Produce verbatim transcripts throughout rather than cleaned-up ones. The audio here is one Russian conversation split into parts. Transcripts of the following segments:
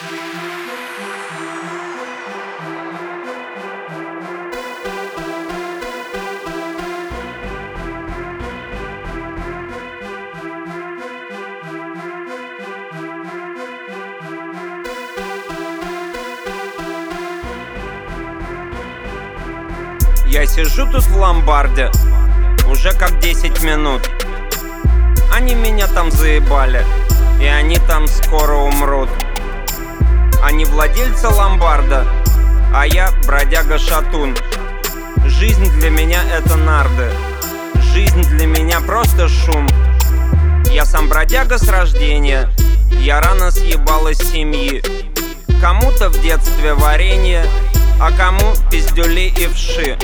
Я сижу тут в ломбарде уже как десять минут. Они меня там заебали, и они там скоро умрут. Они владельцы ломбарда, а я бродяга-шатун. Жизнь для меня это нарды, жизнь для меня просто шум. Я сам бродяга с рождения, я рано съебал из семьи. Кому-то в детстве варенье, а кому пиздюли и вши.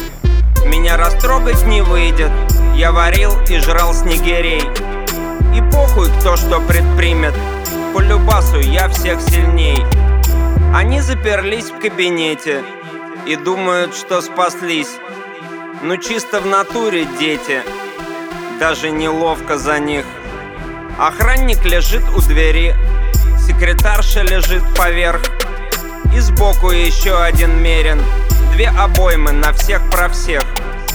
Меня растрогать не выйдет, я варил и жрал снегирей. И похуй, кто что предпримет, по любасу я всех сильней. Они заперлись в кабинете и думают, что спаслись. Ну чисто в натуре дети, даже неловко за них. Охранник лежит у двери, секретарша лежит поверх, и сбоку еще один мерин, две обоймы на всех про всех.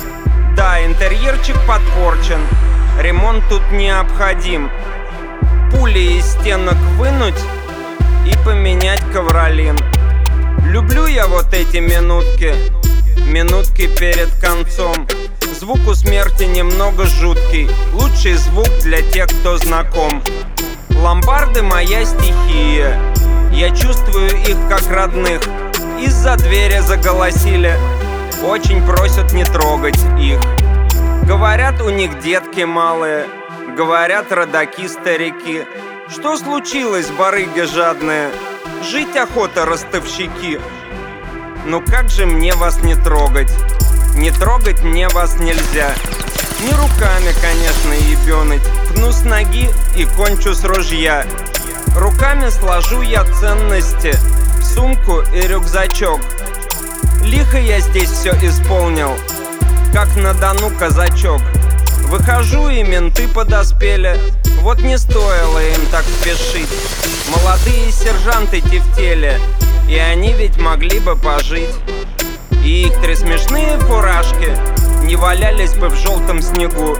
Да, интерьерчик подпорчен, ремонт тут необходим. Пули из стенок вынуть и поменять ковролин. Люблю я вот эти минутки, минутки перед концом. Звук у смерти немного жуткий, лучший звук для тех, кто знаком. Ломбарды моя стихия, я чувствую их как родных. Из-за двери заголосили, очень просят не трогать их. Говорят, у них детки малые, говорят, родаки-старики. Что случилось, барыги жадные? Жить охота, ростовщики. Ну как же мне вас не трогать? Не трогать мне вас нельзя. Не руками, конечно, ебёныть. Пну с ноги и кончу с ружья. Руками сложу я ценности в сумку и рюкзачок. Лихо я здесь все исполнил, как на Дону казачок. Выхожу, и менты подоспели. Вот не стоило им так спешить. Молодые сержанты тефтели, и они ведь могли бы пожить. И их три смешные фуражки не валялись бы в желтом снегу.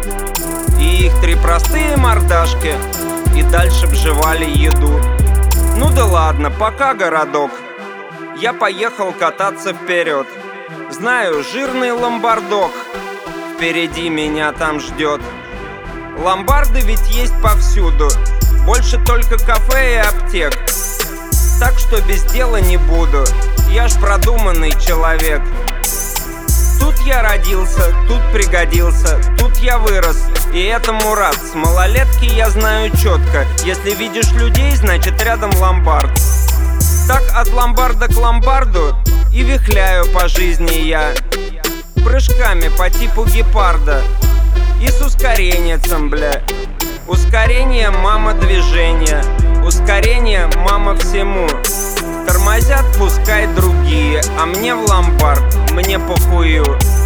И их три простые мордашки и дальше вживали еду. Ну да ладно, пока, городок. Я поехал кататься вперед. Знаю, жирный ломбардок впереди меня там ждет. Ломбарды ведь есть повсюду, больше только кафе и аптек. Так что без дела не буду, я ж продуманный человек. Тут я родился, тут пригодился, тут я вырос, и этому рад. С малолетки я знаю четко, если видишь людей, значит рядом ломбард. Так от ломбарда к ломбарду и вихляю по жизни я, прыжками по типу гепарда и с ускоренцем, бля. Ускорение, мама, движение, ускорение, мама, всему. Тормозят пускай другие, а мне в ломбард, мне похую.